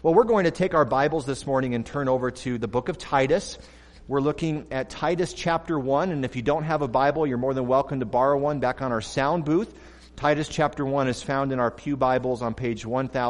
Well, we're going to take our Bibles this morning and turn over to the book of Titus. We're looking at Titus chapter 1, and if you don't have a Bible, you're more than welcome to borrow one back on our sound booth. Titus chapter 1 is found in our pew Bibles on page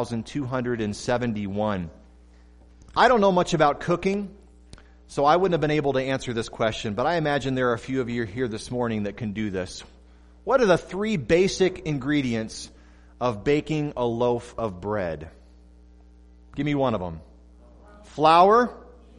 1271. I don't know much about cooking, so I wouldn't have been able to answer this question, but I imagine there are a few of you here this morning that can do this. What are the three basic ingredients of baking a loaf of bread? Give me one of them. Flour,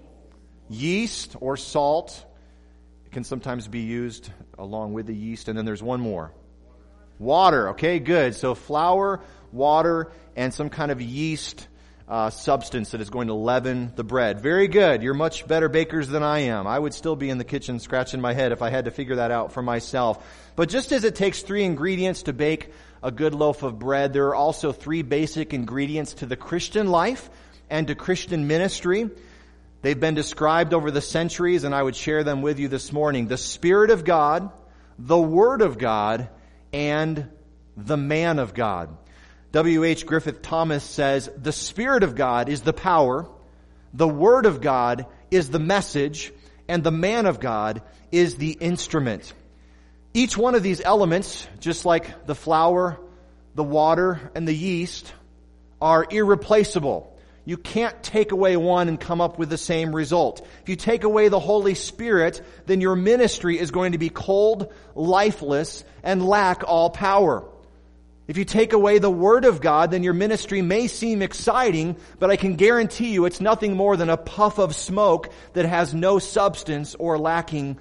yeast or salt. It can sometimes be used along with the yeast. And then there's one more. Water. Okay, good. So flour, water, and some kind of yeast substance that is going to leaven the bread. Very good. You're much better bakers than I am. I would still be in the kitchen scratching my head if I had to figure that out for myself. But just as it takes three ingredients to bake a good loaf of bread, there are also three basic ingredients to the Christian life and to Christian ministry. They've been described over the centuries, and I would share them with you this morning. The Spirit of God, the Word of God, and the man of God. W.H. Griffith Thomas says, the Spirit of God is the power, the Word of God is the message, and the man of God is the instrument. Each one of these elements, just like the flour, the water, and the yeast, are irreplaceable. You can't take away one and come up with the same result. If you take away the Holy Spirit, then your ministry is going to be cold, lifeless, and lack all power. If you take away the Word of God, then your ministry may seem exciting, but I can guarantee you it's nothing more than a puff of smoke that has no substance or lasting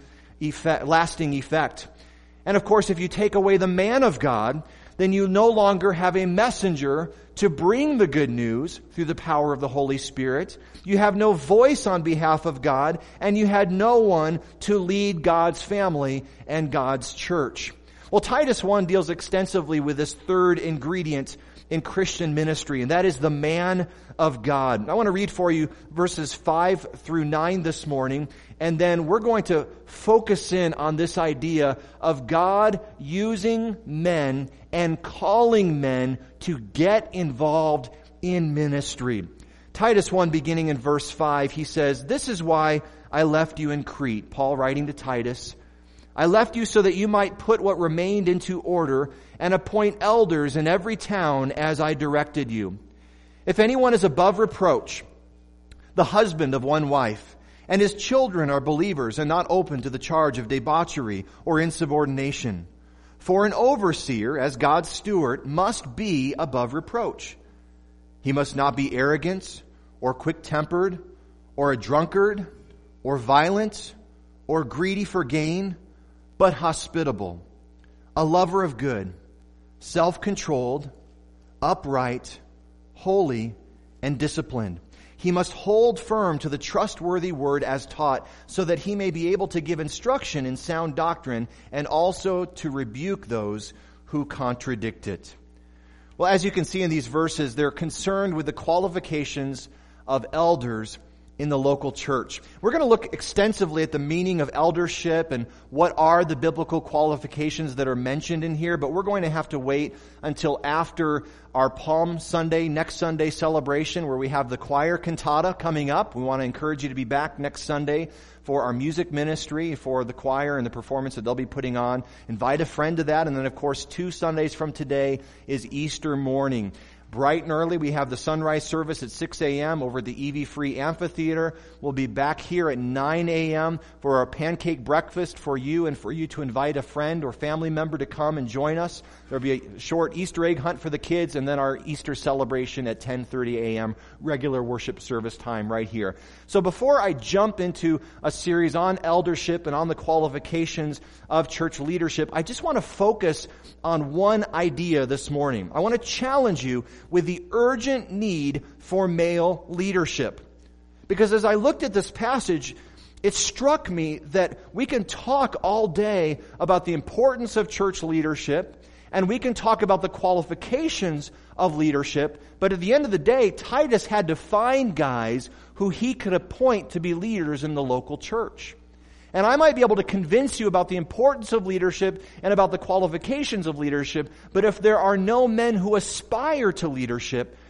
effect. And of course, if you take away the man of God, then you no longer have a messenger to bring the good news through the power of the Holy Spirit. You have no voice on behalf of God, and you had no one to lead God's family and God's church. Well, Titus 1 deals extensively with this third ingredient in Christian ministry, and that is the man of God. I want to read for you verses 5 through 9 this morning, and then we're going to focus in on this idea of God using men and calling men to get involved in ministry. Titus 1, beginning in verse 5, he says, "This is why I left you in Crete." Paul writing to Titus, "I left you so that you might put what remained into order and appoint elders in every town as I directed you. If anyone is above reproach, the husband of one wife, and his children are believers and not open to the charge of debauchery or insubordination. For an overseer, as God's steward, must be above reproach. He must not be arrogant or quick-tempered or a drunkard or violent or greedy for gain, but hospitable, a lover of good, self-controlled, upright, holy, and disciplined. He must hold firm to the trustworthy word as taught, so that he may be able to give instruction in sound doctrine and also to rebuke those who contradict it." Well, as you can see in these verses, they're concerned with the qualifications of elders in the local church. We're going to look extensively at the meaning of eldership and what are the biblical qualifications that are mentioned in here, but we're going to have to wait until after our Palm Sunday, next Sunday celebration, where we have the choir cantata coming up. We want to encourage you to be back next Sunday for our music ministry, for the choir and the performance that they'll be putting on. Invite a friend to that, and then of course 2 Sundays from today is Easter morning. Bright and early, we have the sunrise service at 6 a.m. over at the EV Free Amphitheater. We'll be back here at 9 a.m. for our pancake breakfast for you and for you to invite a friend or family member to come and join us. There'll be a short Easter egg hunt for the kids, and then our Easter celebration at 10:30 a.m. regular worship service time right here. So before I jump into a series on eldership and on the qualifications of church leadership, I just want to focus on one idea this morning. I want to challenge you with the urgent need for male leadership. Because as I looked at this passage, it struck me that we can talk all day about the importance of church leadership, and we can talk about the qualifications of leadership, but at the end of the day, Titus had to find guys who he could appoint to be leaders in the local church. And I might be able to convince you about the importance of leadership and about the qualifications of leadership, but if there are no men who aspire to leadership,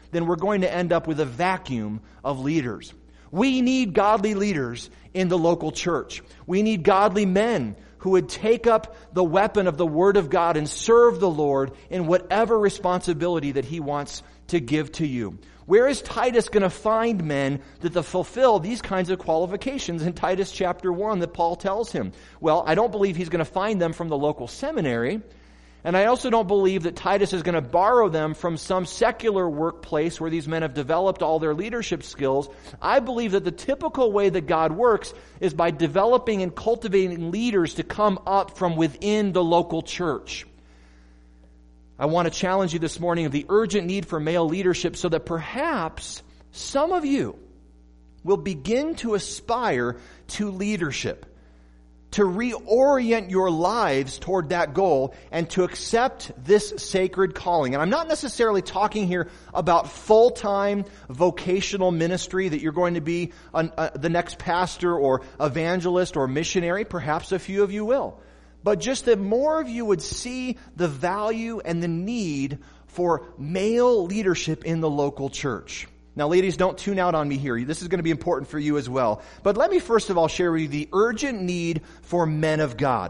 then we're going to end up with a vacuum of leaders. We need godly leaders in the local church. We need godly men who would take up the weapon of the Word of God and serve the Lord in whatever responsibility that He wants to give to you. Where is Titus going to find men that fulfill these kinds of qualifications in Titus chapter 1 that Paul tells him? Well, I don't believe he's going to find them from the local seminary. And I also don't believe that Titus is going to borrow them from some secular workplace where these men have developed all their leadership skills. I believe that the typical way that God works is by developing and cultivating leaders to come up from within the local church. I want to challenge you this morning of the urgent need for male leadership so that perhaps some of you will begin to aspire to leadership, to reorient your lives toward that goal and to accept this sacred calling. And I'm not necessarily talking here about full-time vocational ministry that you're going to be the next pastor or evangelist or missionary. Perhaps a few of you will. But just that more of you would see the value and the need for male leadership in the local church. Now, ladies, don't tune out on me here. This is going to be important for you as well. But let me first of all share with you the urgent need for men of God.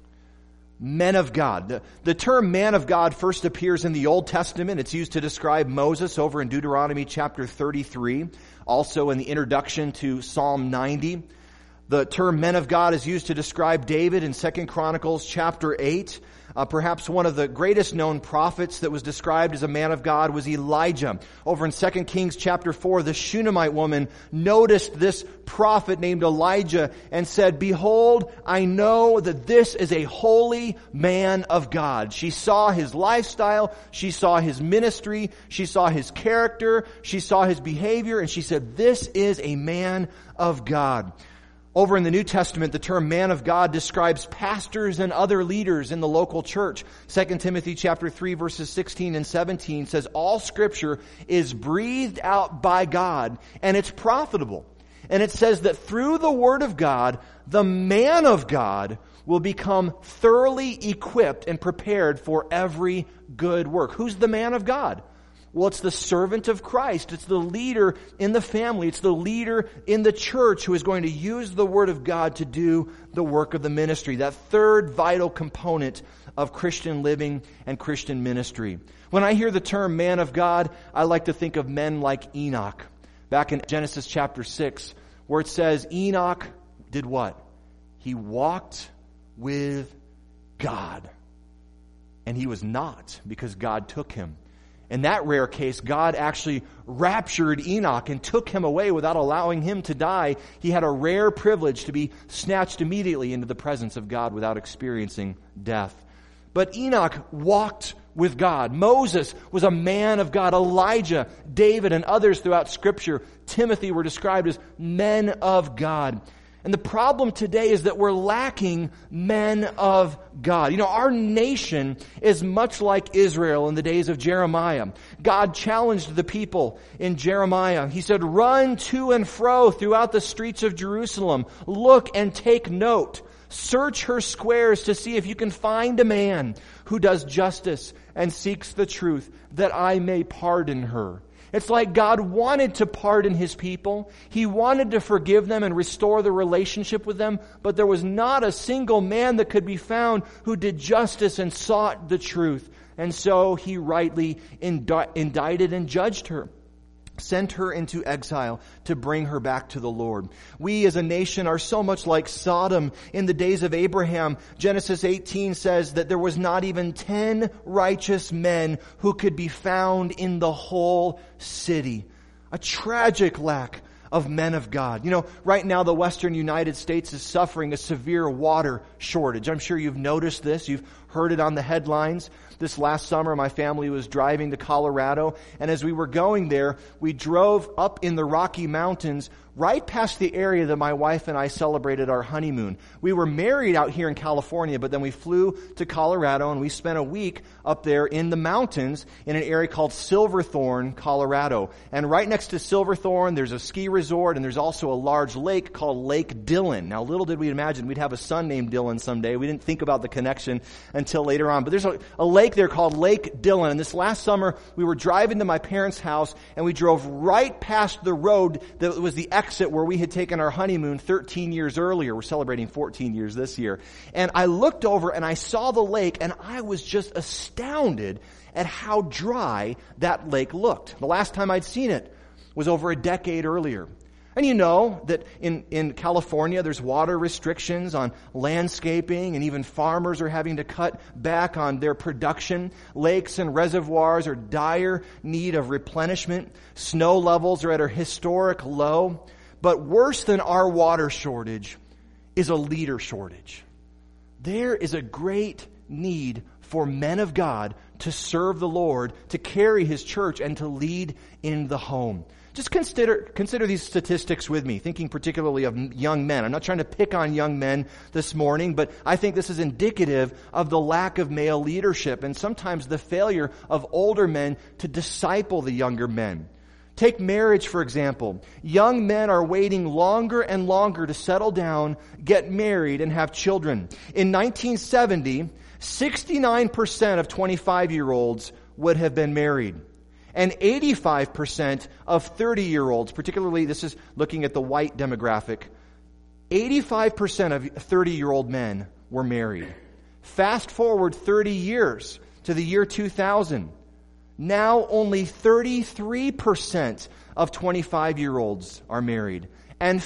Men of God. The term man of God first appears in the Old Testament. It's used to describe Moses over in Deuteronomy chapter 33. Also in the introduction to Psalm 90. The term men of God is used to describe David in 2 Chronicles chapter 8. Perhaps one of the greatest known prophets that was described as a man of God was Elijah. Over in 2 Kings chapter 4, the Shunammite woman noticed this prophet named Elijah and said, "Behold, I know that this is a holy man of God." She saw his lifestyle, she saw his ministry, she saw his character, she saw his behavior, and she said, "This is a man of God." Over in the New Testament, the term man of God describes pastors and other leaders in the local church. 2 Timothy chapter 3 verses 16 and 17 says, "All Scripture is breathed out by God, and it's profitable." And it says that through the Word of God, the man of God will become thoroughly equipped and prepared for every good work. Who's the man of God? Well, it's the servant of Christ. It's the leader in the family. It's the leader in the church who is going to use the Word of God to do the work of the ministry. That third vital component of Christian living and Christian ministry. When I hear the term man of God, I like to think of men like Enoch. Back in Genesis chapter 6, where it says Enoch did what? He walked with God. And he was not, because God took him. In that rare case, God actually raptured Enoch and took him away without allowing him to die. He had a rare privilege to be snatched immediately into the presence of God without experiencing death. But Enoch walked with God. Moses was a man of God. Elijah, David, and others throughout Scripture, Timothy, were described as men of God. And the problem today is that we're lacking men of God. You know, our nation is much like Israel in the days of Jeremiah. God challenged the people in Jeremiah. He said, "Run to and fro throughout the streets of Jerusalem. Look and take note. Search her squares to see if you can find a man who does justice and seeks the truth, that I may pardon her." It's like God wanted to pardon His people. He wanted to forgive them and restore the relationship with them, but there was not a single man that could be found who did justice and sought the truth. And so He rightly indicted and judged her, sent her into exile to bring her back to the Lord. We as a nation are so much like Sodom in the days of Abraham. Genesis 18 says that there was not even 10 righteous men who could be found in the whole city. A tragic lack of men of God. You know, right now the Western United States is suffering a severe water shortage. I'm sure you've noticed this. You've heard it on the headlines. This last summer, my family was driving to Colorado, and as we were going there, we drove up in the Rocky Mountains right past the area that my wife and I celebrated our honeymoon. We were married out here in California, but then we flew to Colorado, and we spent a week up there in the mountains in an area called Silverthorne, Colorado. And right next to Silverthorne, there's a ski resort, and there's also a large lake called Lake Dillon. Now, little did we imagine we'd have a son named Dylan someday. We didn't think about the connection until until later on. But there's a lake there called Lake Dillon. And this last summer, we were driving to my parents' house, and we drove right past the road that was the exit where we had taken our honeymoon 13 years earlier. We're celebrating 14 years this year. And I looked over and I saw the lake, and I was just astounded at how dry that lake looked. The last time I'd seen it was over a decade earlier. And you know that in California there's water restrictions on landscaping, and even farmers are having to cut back on their production. Lakes and reservoirs are dire need of replenishment. Snow levels are at a historic low. But worse than our water shortage is a leader shortage. There is a great need for men of God to serve the Lord, to carry His church, and to lead in the home. Just consider these statistics with me, thinking particularly of young men. I'm not trying to pick on young men this morning, but I think this is indicative of the lack of male leadership and sometimes the failure of older men to disciple the younger men. Take marriage, for example. Young men are waiting longer and longer to settle down, get married, and have children. In 1970, 69% of 25-year-olds would have been married. And 85% of 30-year-olds, particularly this is looking at the white demographic, 85% of 30-year-old men were married. Fast forward 30 years to the year 2000. Now only 33% of 25-year-olds are married. And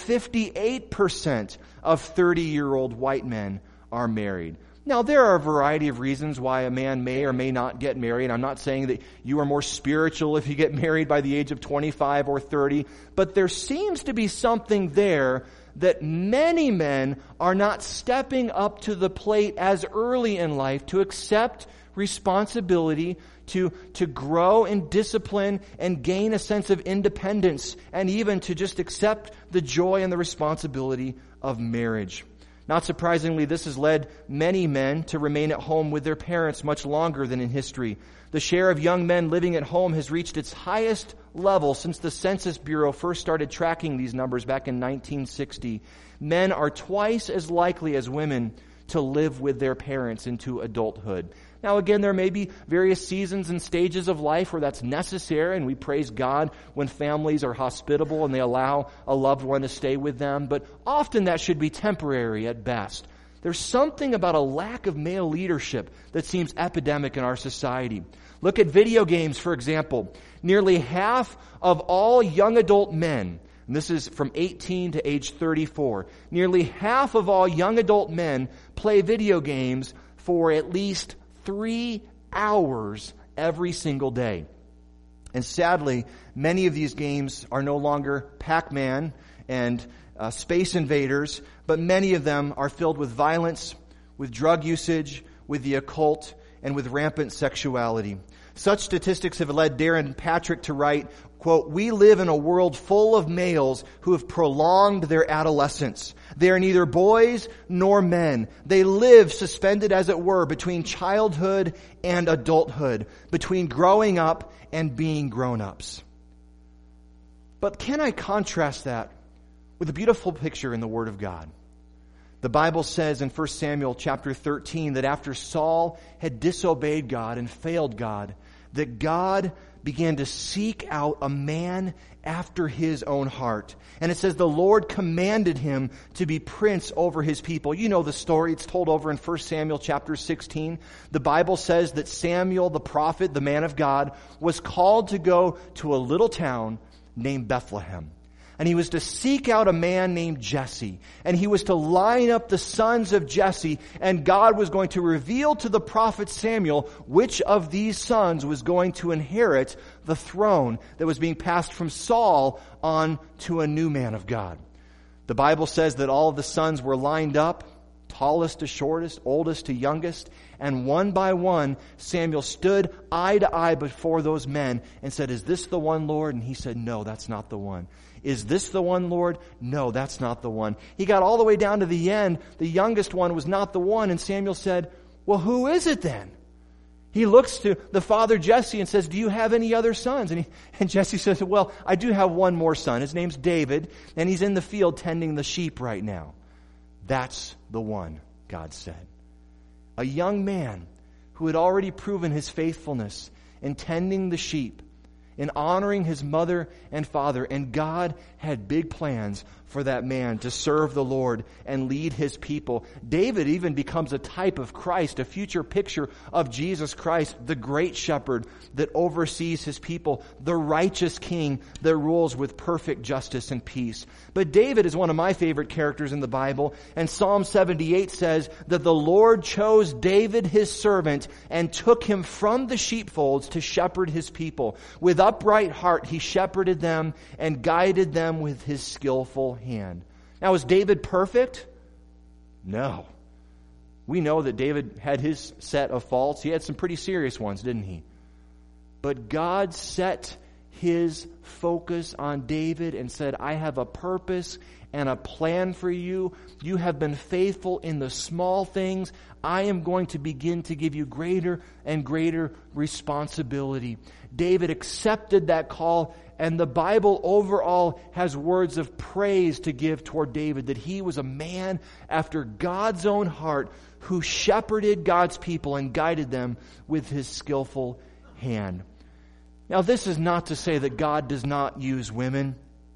58% of 30-year-old white men are married. Now, there are a variety of reasons why a man may or may not get married. I'm not saying that you are more spiritual if you get married by the age of 25 or 30, but there seems to be something there that many men are not stepping up to the plate as early in life to accept responsibility, to grow in discipline and gain a sense of independence, and even to just accept the joy and the responsibility of marriage. Not surprisingly, this has led many men to remain at home with their parents much longer than in history. The share of young men living at home has reached its highest level since the Census Bureau first started tracking these numbers back in 1960. Men are twice as likely as women to live with their parents into adulthood. Now again, there may be various seasons and stages of life where that's necessary, and we praise God when families are hospitable and they allow a loved one to stay with them, but often that should be temporary at best. There's something about a lack of male leadership that seems epidemic in our society. Look at video games, for example. Nearly half of all young adult men, and this is from 18 to age 34, nearly half of all young adult men play video games for at least 3 hours every single day. And sadly, many of these games are no longer Pac-Man and Space Invaders, but many of them are filled with violence, with drug usage, with the occult, and with rampant sexuality. Such statistics have led Darren Patrick to write, quote, "We live in a world full of males who have prolonged their adolescence. They are neither boys nor men. They live suspended, as it were, between childhood and adulthood, between growing up and being grown-ups." But can I contrast that with a beautiful picture in the Word of God? The Bible says in 1 Samuel chapter 13 that after Saul had disobeyed God and failed God, that God began to seek out a man after his own heart. And it says the Lord commanded him to be prince over his people. You know the story. It's told over in 1 Samuel chapter 16. The Bible says that Samuel, the prophet, the man of God, was called to go to a little town named Bethlehem. And he was to seek out a man named Jesse. And he was to line up the sons of Jesse. And God was going to reveal to the prophet Samuel which of these sons was going to inherit the throne that was being passed from Saul on to a new man of God. The Bible says that all of the sons were lined up, tallest to shortest, oldest to youngest. And one by one, Samuel stood eye to eye before those men and said, "Is this the one, Lord?" And he said, "No, that's not the one." "Is this the one, Lord?" "No, that's not the one." He got all the way down to the end. The youngest one was not the one. And Samuel said, "Well, who is it then?" He looks to the father Jesse and says, "Do you have any other sons?" And Jesse says, "Well, I do have one more son. His name's David, and he's in the field tending the sheep right now." "That's the one," God said. a young man who had already proven his faithfulness in tending the sheep, in honoring his mother and father. And God had big plans for that man to serve the Lord and lead his people. David even becomes a type of Christ, a future picture of Jesus Christ, the great shepherd that oversees his people, the righteous king that rules with perfect justice and peace. But David is one of my favorite characters in the Bible, and Psalm 78 says that the Lord chose David his servant and took him from the sheepfolds to shepherd his people. With upright heart he shepherded them and guided them with his skillful hand. Now, is David perfect? No. We know that David had his set of faults. He had some pretty serious ones, didn't he? But God set his focus on David and said, I have a purpose and a plan for you. You have been faithful in the small things. I am going to begin to give you greater and greater responsibility. David accepted that call, and the Bible overall has words of praise to give toward David, that he was a man after God's own heart who shepherded God's people and guided them with his skillful hand. Now, this is not to say that God does not use women.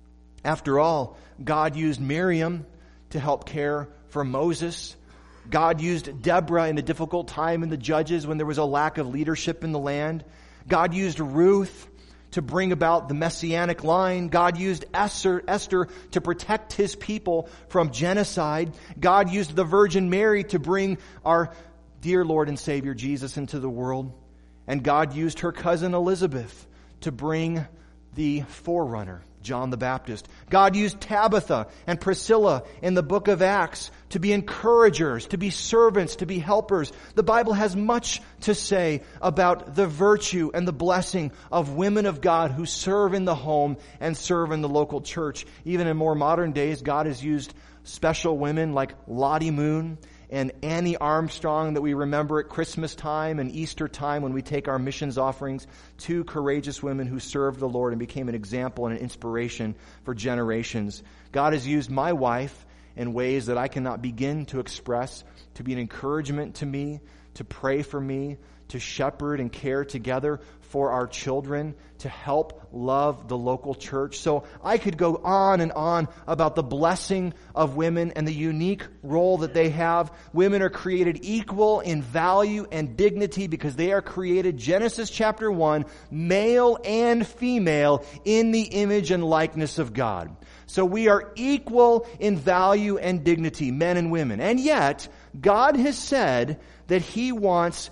After all, God used Miriam to help care for Moses. God used Deborah in a difficult time in the Judges when there was a lack of leadership in the land. God used Ruth to bring about the Messianic line. God used Esther to protect his people from genocide. God used the Virgin Mary to bring our dear Lord and Savior Jesus into the world. And God used her cousin Elizabeth to bring the forerunner, John the Baptist. God used Tabitha and Priscilla in the book of Acts to be encouragers, to be servants, to be helpers. The Bible has much to say about the virtue and the blessing of women of God who serve in the home and serve in the local church. Even in more modern days, God has used special women like Lottie Moon and Annie Armstrong that we remember at Christmas time and Easter time when we take our missions offerings. Two courageous women who served the Lord and became an example and an inspiration for generations. God has used my wife in ways that I cannot begin to express, to be an encouragement to me, to pray for me, to shepherd and care together for our children, to help love the local church. So I could go on and on about the blessing of women and the unique role that they have. Women are created equal in value and dignity because they are created, Genesis chapter 1, male and female in the image and likeness of God. So we are equal in value and dignity, men and women. And yet, God has said that He wants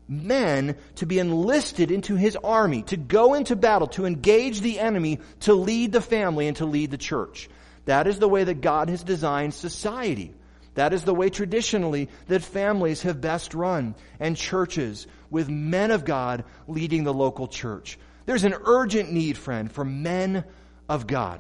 men to be enlisted into His army, to go into battle, to engage the enemy, to lead the family and to lead the church. That is the way that God has designed society. That is the way traditionally that families have best run, and churches with men of God leading the local church. There's an urgent need, friend, for men of God.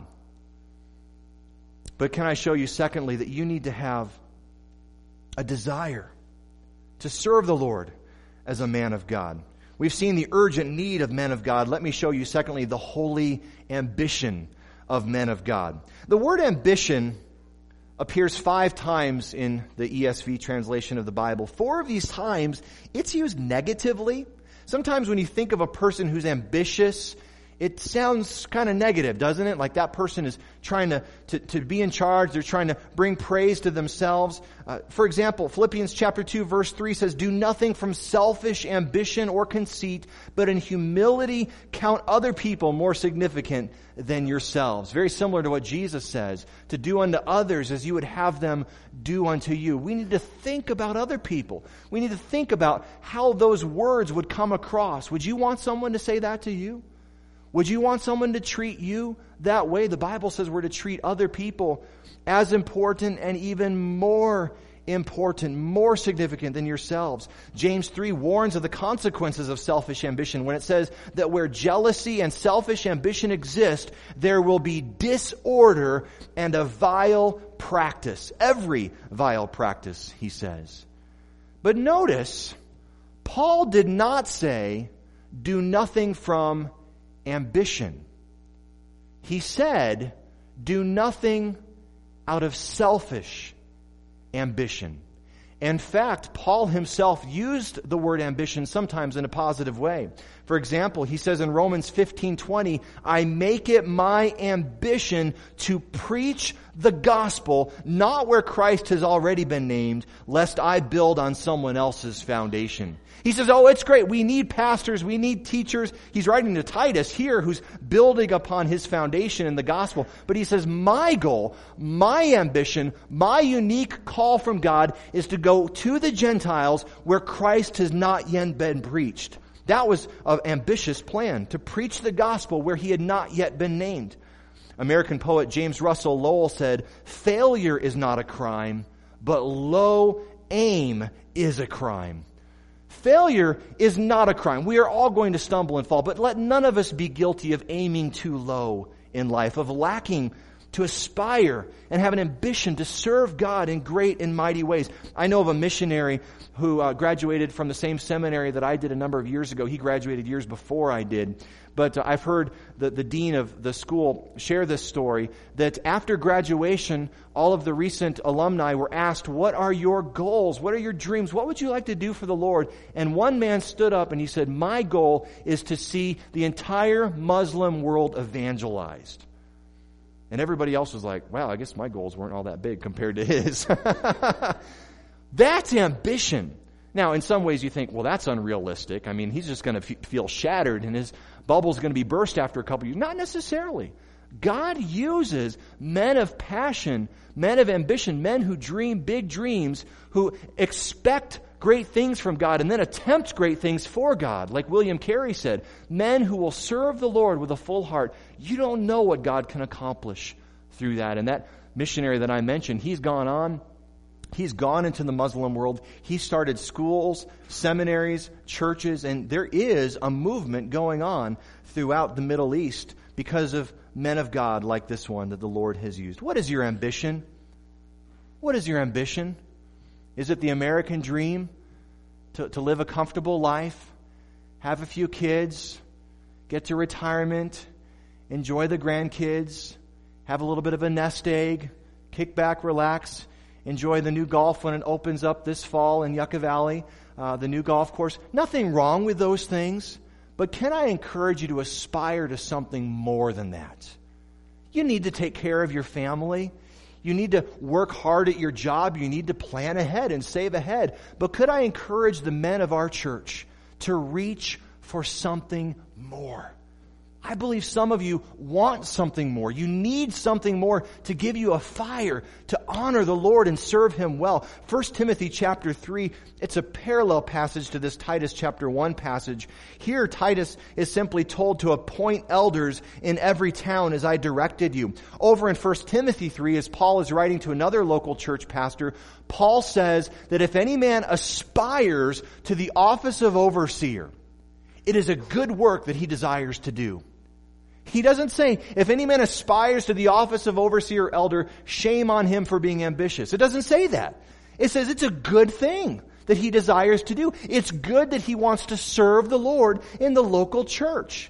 But can I show you, secondly, that you need to have a desire to serve the Lord as a man of God. We've seen the urgent need of men of God. Let me show you, secondly, the holy ambition of men of God. The word ambition appears 5 times in the ESV translation of the Bible. 4 of these times, it's used negatively. Sometimes when you think of a person who's ambitious, it sounds kind of negative, doesn't it? Like that person is trying to be in charge. They're trying to bring praise to themselves. For example, Philippians chapter 2 verse 3 says, "Do nothing from selfish ambition or conceit, but in humility count other people more significant than yourselves." Very similar to what Jesus says, to do unto others as you would have them do unto you. We need to think about other people. We need to think about how those words would come across. Would you want someone to say that to you? Would you want someone to treat you that way? The Bible says we're to treat other people as important and even more important, more significant than yourselves. James 3 warns of the consequences of selfish ambition when it says that where jealousy and selfish ambition exist, there will be disorder and a vile practice. Every vile practice, he says. But notice, Paul did not say, do nothing from ambition. He said, do nothing out of selfish ambition. In fact, Paul himself used the word ambition sometimes in a positive way. For example, he says in Romans 15:20, I make it my ambition to preach the gospel, not where Christ has already been named, lest I build on someone else's foundation. He says, oh, it's great. We need pastors. We need teachers. He's writing to Titus here, who's building upon his foundation in the gospel. But he says, my goal, my ambition, my unique call from God is to go to the Gentiles where Christ has not yet been preached. That was an ambitious plan, to preach the gospel where he had not yet been named. American poet James Russell Lowell said, failure is not a crime, but low aim is a crime. Failure is not a crime. We are all going to stumble and fall, but let none of us be guilty of aiming too low in life, of lacking to aspire and have an ambition to serve God in great and mighty ways. I know of a missionary who graduated from the same seminary that I did a number of years ago. He graduated years before I did. But I've heard the dean of the school share this story, that after graduation, all of the recent alumni were asked, what are your goals? What are your dreams? What would you like to do for the Lord? And one man stood up and he said, my goal is to see the entire Muslim world evangelized. And everybody else was like, wow, I guess my goals weren't all that big compared to his. That's ambition. Now, in some ways you think, well, that's unrealistic. I mean, he's just going to feel shattered and his bubble's going to be burst after a couple of years. Not necessarily. God uses men of passion, men of ambition, men who dream big dreams, who expect great things from God and then attempt great things for God. Like William Carey said, men who will serve the Lord with a full heart. You don't know what God can accomplish through that. And that missionary that I mentioned, he's gone into the Muslim world. He started schools, seminaries, churches, and there is a movement going on throughout the Middle East because of men of God like this one that the Lord has used. What is your ambition? What is your ambition? Is it the American dream? To live a comfortable life, have a few kids, get to retirement, enjoy the grandkids, have a little bit of a nest egg, kick back, relax, enjoy the new golf when it opens up this fall in Yucca Valley, the new golf course. Nothing wrong with those things, but can I encourage you to aspire to something more than that? You need to take care of your family. You need to work hard at your job. You need to plan ahead and save ahead. But could I encourage the men of our church to reach for something more? I believe some of you want something more. You need something more to give you a fire to honor the Lord and serve Him well. 1 Timothy chapter 3, it's a parallel passage to this Titus chapter 1 passage. Here Titus is simply told to appoint elders in every town as I directed you. Over in 1 Timothy 3, as Paul is writing to another local church pastor, Paul says that if any man aspires to the office of overseer, it is a good work that he desires to do. He doesn't say, if any man aspires to the office of overseer or elder, shame on him for being ambitious. It doesn't say that. It says it's a good thing that he desires to do. It's good that he wants to serve the Lord in the local church.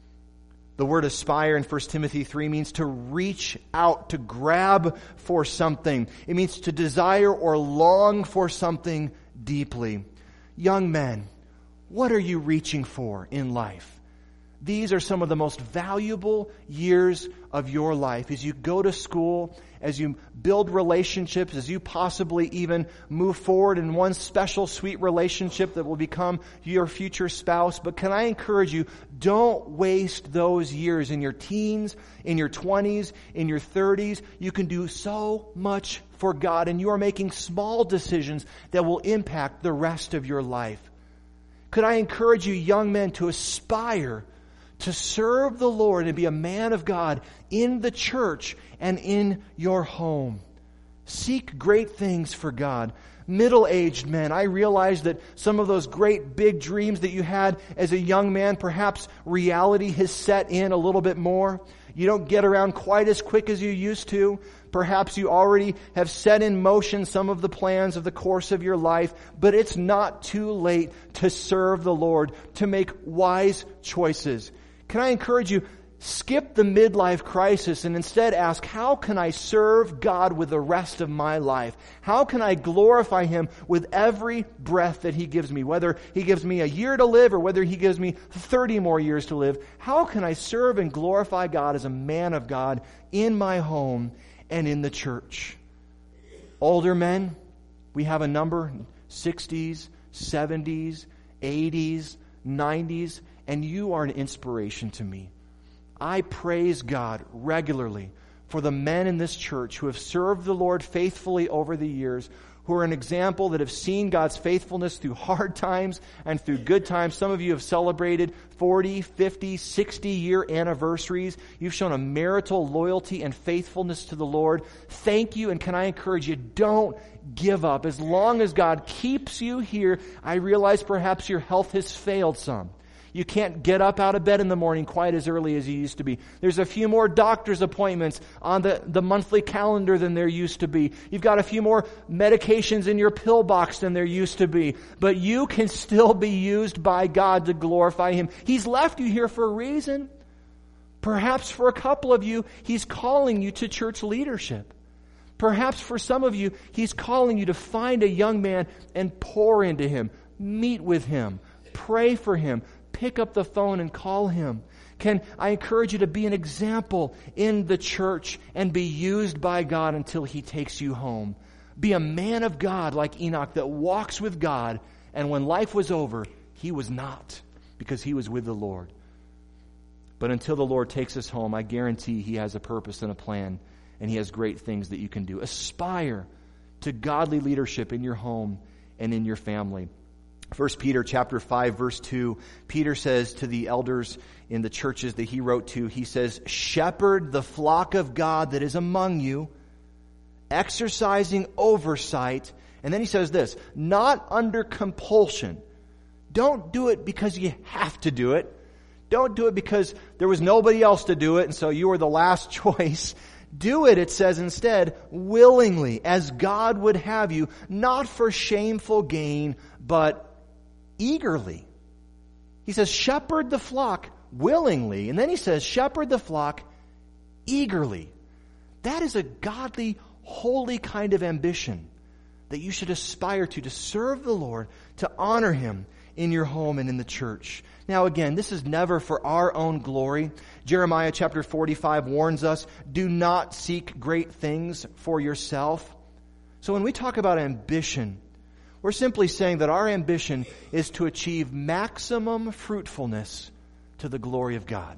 The word aspire in 1 Timothy 3 means to reach out, to grab for something. It means to desire or long for something deeply. Young men, what are you reaching for in life? These are some of the most valuable years of your life. As you go to school, as you build relationships, as you possibly even move forward in one special sweet relationship that will become your future spouse. But can I encourage you, don't waste those years in your teens, in your 20s, in your 30s. You can do so much for God, and you are making small decisions that will impact the rest of your life. Could I encourage you, young men, to aspire to serve the Lord and be a man of God in the church and in your home. Seek great things for God. Middle-aged men, I realize that some of those great big dreams that you had as a young man, perhaps reality has set in a little bit more. You don't get around quite as quick as you used to. Perhaps you already have set in motion some of the plans of the course of your life, but it's not too late to serve the Lord, to make wise choices. Can I encourage you, skip the midlife crisis and instead ask, how can I serve God with the rest of my life? How can I glorify Him with every breath that He gives me? Whether He gives me a year to live or whether He gives me 30 more years to live, how can I serve and glorify God as a man of God in my home and in the church? Older men, we have a number, 60s, 70s, 80s, 90s, and you are an inspiration to me. I praise God regularly for the men in this church who have served the Lord faithfully over the years, who are an example that have seen God's faithfulness through hard times and through good times. Some of you have celebrated 40, 50, 60-year anniversaries. You've shown a marital loyalty and faithfulness to the Lord. Thank you, and can I encourage you, don't give up. As long as God keeps you here, I realize perhaps your health has failed some. You can't get up out of bed in the morning quite as early as you used to be. There's a few more doctor's appointments on the monthly calendar than there used to be. You've got a few more medications in your pill box than there used to be. But you can still be used by God to glorify Him. He's left you here for a reason. Perhaps for a couple of you, He's calling you to church leadership. Perhaps for some of you, He's calling you to find a young man and pour into him. Meet with him. Pray for him. Pick up the phone and call him. Can I encourage you to be an example in the church and be used by God until He takes you home? Be a man of God like Enoch that walks with God, and when life was over, he was not, because he was with the Lord. But until the Lord takes us home, I guarantee He has a purpose and a plan, and He has great things that you can do. Aspire to godly leadership in your home and in your family. 1 Peter chapter 5, verse 2, Peter says to the elders in the churches that he wrote to, he says, "Shepherd the flock of God that is among you, exercising oversight." And then he says this, "not under compulsion." Don't do it because you have to do it. Don't do it because there was nobody else to do it, and so you were the last choice. Do it, it says instead, willingly, as God would have you, not for shameful gain, but eagerly. He says, shepherd the flock willingly. And then he says, shepherd the flock eagerly. That is a godly, holy kind of ambition that you should aspire to serve the Lord, to honor Him in your home and in the church. Now again, this is never for our own glory. Jeremiah chapter 45 warns us, do not seek great things for yourself. So when we talk about ambition, we're simply saying that our ambition is to achieve maximum fruitfulness to the glory of God.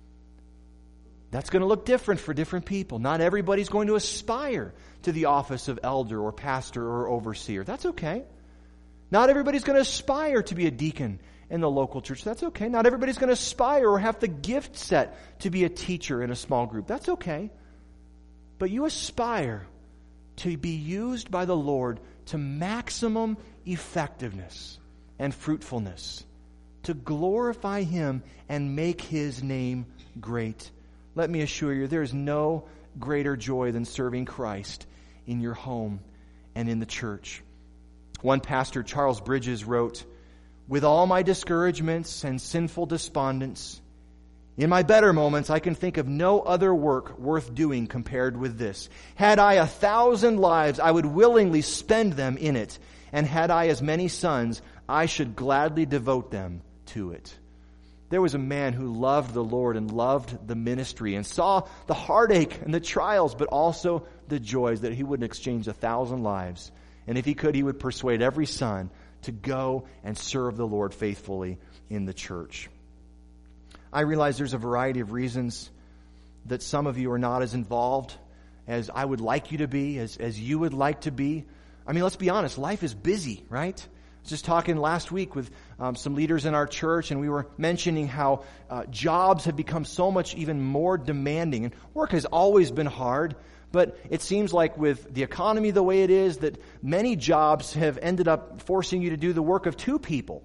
That's going to look different for different people. Not everybody's going to aspire to the office of elder or pastor or overseer. That's okay. Not everybody's going to aspire to be a deacon in the local church. That's okay. Not everybody's going to aspire or have the gift set to be a teacher in a small group. That's okay. But you aspire to be used by the Lord to maximum effectiveness and fruitfulness, to glorify Him and make His name great. Let me assure you, there is no greater joy than serving Christ in your home and in the church. One pastor, Charles Bridges, wrote, "With all my discouragements and sinful despondence, in my better moments, I can think of no other work worth doing compared with this. Had I 1,000 lives, I would willingly spend them in it. And had I as many sons, I should gladly devote them to it." There was a man who loved the Lord and loved the ministry and saw the heartache and the trials, but also the joys, that he wouldn't exchange 1,000 lives. And if he could, he would persuade every son to go and serve the Lord faithfully in the church. I realize there's a variety of reasons that some of you are not as involved as I would like you to be, as you would like to be. I mean, let's be honest, life is busy, right? I was just talking last week with some leaders in our church, and we were mentioning how jobs have become so much even more demanding. And work has always been hard, but it seems like with the economy the way it is, that many jobs have ended up forcing you to do the work of two people.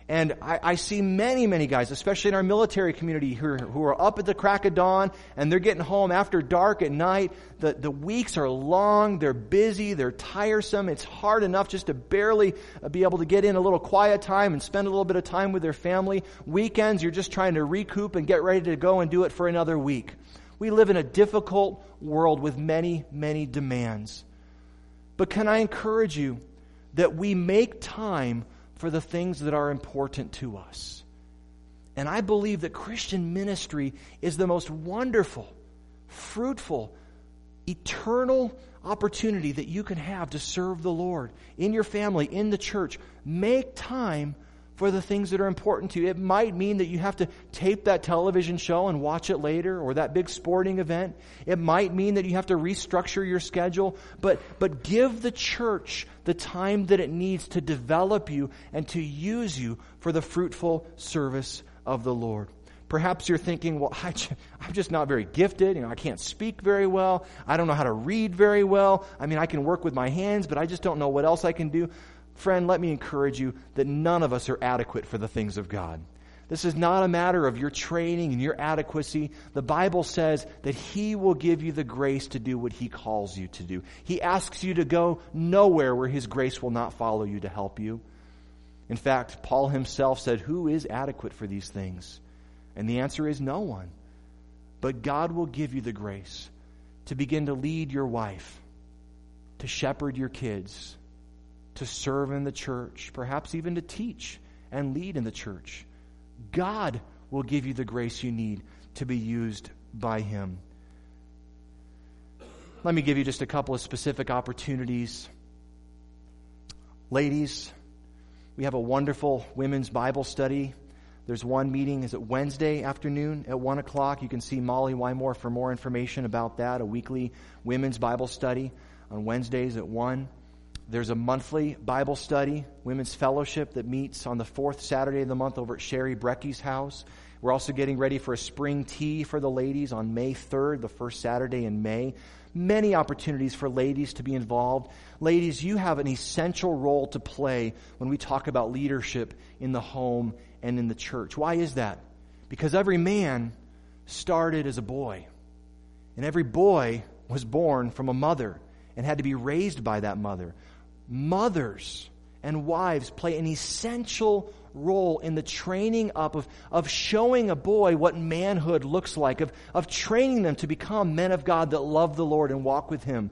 And I see many, many guys, especially in our military community, who are up at the crack of dawn, and they're getting home after dark at night. The weeks are long, they're busy, they're tiresome. It's hard enough just to barely be able to get in a little quiet time and spend a little bit of time with their family. Weekends, you're just trying to recoup and get ready to go and do it for another week. We live in a difficult world with many, many demands. But can I encourage you that we make time for the things that are important to us? And I believe that Christian ministry is the most wonderful, fruitful, eternal opportunity that you can have to serve the Lord in your family, in the church. Make time for the things that are important to you. It might mean that you have to tape that television show and watch it later, or that big sporting event. It might mean that you have to restructure your schedule, but give the church the time that it needs to develop you and to use you for the fruitful service of the Lord. Perhaps you're thinking, well, I'm just not very gifted. I can't speak very well. I don't know how to read very well. I can work with my hands, but I just don't know what else I can do. Friend, let me encourage you that none of us are adequate for the things of God. This is not a matter of your training and your adequacy. The Bible says that He will give you the grace to do what He calls you to do. He asks you to go nowhere where His grace will not follow you to help you. In fact, Paul himself said, who is adequate for these things? And the answer is no one. But God will give you the grace to begin to lead your wife, to shepherd your kids, to serve in the church, perhaps even to teach and lead in the church. God will give you the grace you need to be used by Him. Let me give you just a couple of specific opportunities. Ladies, we have a wonderful women's Bible study. There's one meeting, is it Wednesday afternoon at 1 o'clock? You can see Molly Wymore for more information about that, a weekly women's Bible study on Wednesdays at 1. There's a monthly Bible study, women's fellowship, that meets on the fourth Saturday of the month over at Sherry Brecky's house. We're also getting ready for a spring tea for the ladies on May 3rd, the first Saturday in May. Many opportunities for ladies to be involved. Ladies, you have an essential role to play when we talk about leadership in the home and in the church. Why is that? Because every man started as a boy, and every boy was born from a mother and had to be raised by that mother. Mothers and wives play an essential role in the training up of showing a boy what manhood looks like, of training them to become men of God that love the Lord and walk with Him.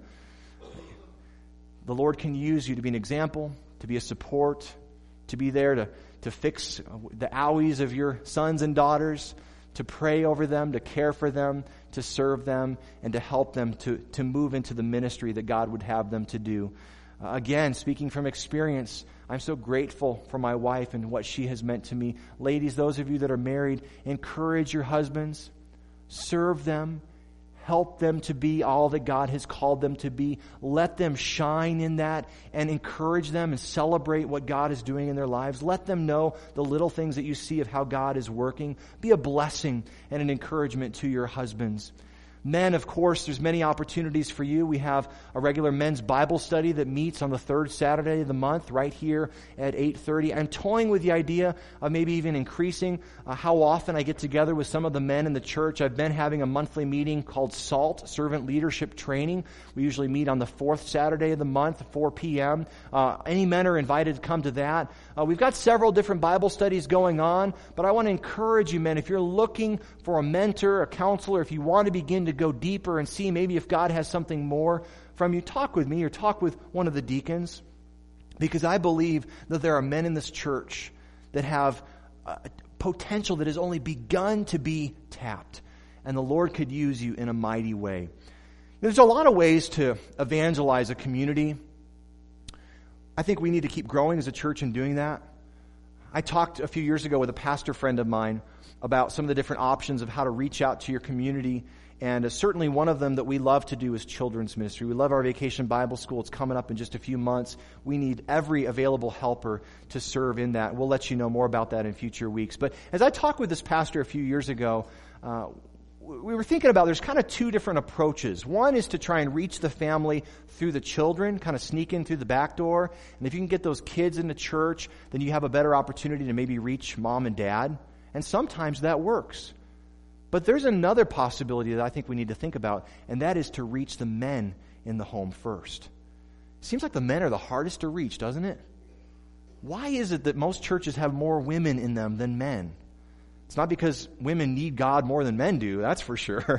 The Lord can use you to be an example, to be a support, to be there to fix the owies of your sons and daughters, to pray over them, to care for them, to serve them, and to help them to move into the ministry that God would have them to do. Again, speaking from experience, I'm so grateful for my wife and what she has meant to me. Ladies, those of you that are married, encourage your husbands, serve them, help them to be all that God has called them to be. Let them shine in that and encourage them and celebrate what God is doing in their lives. Let them know the little things that you see of how God is working. Be a blessing and an encouragement to your husbands. Men, of course, there's many opportunities for you. We have a regular men's Bible study that meets on the third Saturday of the month right here at 8:30. I'm toying with the idea of maybe even increasing how often I get together with some of the men in the church. I've been having a monthly meeting called SALT, Servant Leadership Training. We usually meet on the fourth Saturday of the month, 4 p.m. Any men are invited to come to that. We've got several different Bible studies going on, but I want to encourage you, men, if you're looking for a mentor, a counselor, if you want to begin to go deeper and see maybe if God has something more from you, talk with me or talk with one of the deacons, because I believe that there are men in this church that have potential that has only begun to be tapped, and the Lord could use you in a mighty way. There's a lot of ways to evangelize a community. I think we need to keep growing as a church in doing that. I talked a few years ago with a pastor friend of mine about some of the different options of how to reach out to your community. And certainly one of them that we love to do is children's ministry. We love our Vacation Bible School. It's coming up in just a few months. We need every available helper to serve in that. We'll let you know more about that in future weeks. But as I talked with this pastor a few years ago, we were thinking about there's kind of two different approaches. One is to try and reach the family through the children, kind of sneak in through the back door. And if you can get those kids into church, then you have a better opportunity to maybe reach mom and dad. And sometimes that works. But there's another possibility that I think we need to think about, and that is to reach the men in the home first. It seems like the men are the hardest to reach, doesn't it? Why is it that most churches have more women in them than men? It's not because women need God more than men do, that's for sure.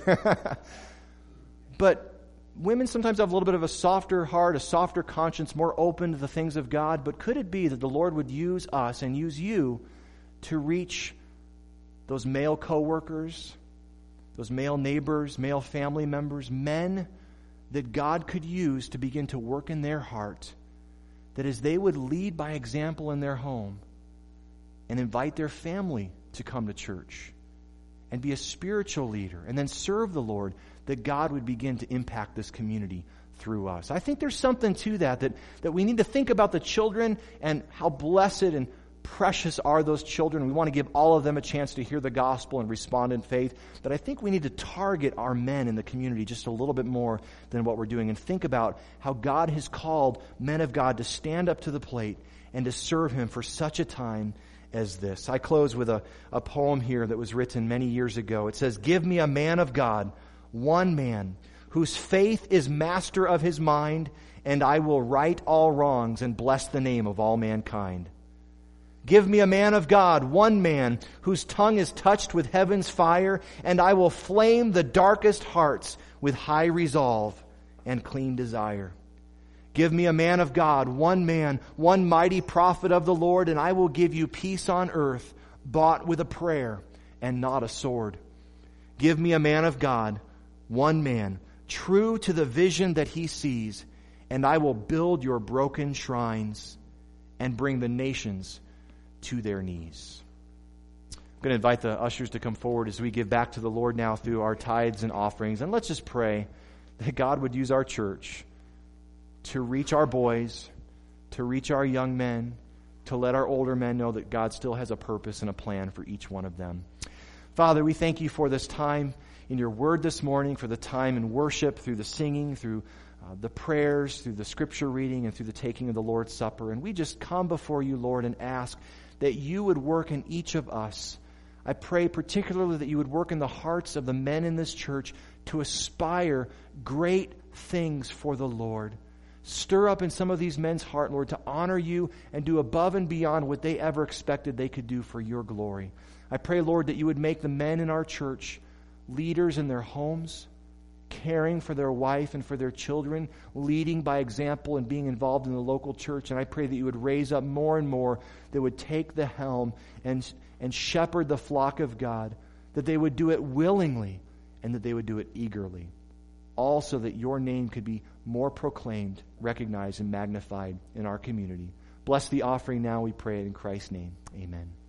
But women sometimes have a little bit of a softer heart, a softer conscience, more open to the things of God. But could it be that the Lord would use us and use you to reach those male coworkers, those male neighbors, male family members, men that God could use to begin to work in their heart, that as they would lead by example in their home and invite their family to come to church and be a spiritual leader and then serve the Lord, that God would begin to impact this community through us. I think there's something to that we need to think about the children and how blessed and precious are those children. We want to give all of them a chance to hear the gospel and respond in faith. But I think we need to target our men in the community just a little bit more than what we're doing and think about how God has called men of God to stand up to the plate and to serve Him for such a time as this. I close with a poem here that was written many years ago. It says, "Give me a man of God, one man, whose faith is master of his mind, and I will right all wrongs and bless the name of all mankind. Give me a man of God, one man, whose tongue is touched with heaven's fire, and I will flame the darkest hearts with high resolve and clean desire. Give me a man of God, one man, one mighty prophet of the Lord, and I will give you peace on earth, bought with a prayer and not a sword. Give me a man of God, one man, true to the vision that he sees, and I will build your broken shrines and bring the nations to their knees." I'm going to invite the ushers to come forward as we give back to the Lord now through our tithes and offerings. And let's just pray that God would use our church to reach our boys, to reach our young men, to let our older men know that God still has a purpose and a plan for each one of them. Father, we thank you for this time in your word this morning, for the time in worship, through the singing, through the prayers, through the scripture reading, and through the taking of the Lord's Supper. And we just come before you, Lord, and ask that you would work in each of us. I pray particularly that you would work in the hearts of the men in this church to aspire great things for the Lord. Stir up in some of these men's heart, Lord, to honor you and do above and beyond what they ever expected they could do for your glory. I pray, Lord, that you would make the men in our church leaders in their homes, caring for their wife and for their children, leading by example and being involved in the local church. And I pray that you would raise up more and more that would take the helm and shepherd the flock of God, that they would do it willingly and that they would do it eagerly. Also that your name could be more proclaimed, recognized, and magnified in our community. Bless the offering now, we pray it in Christ's name. Amen.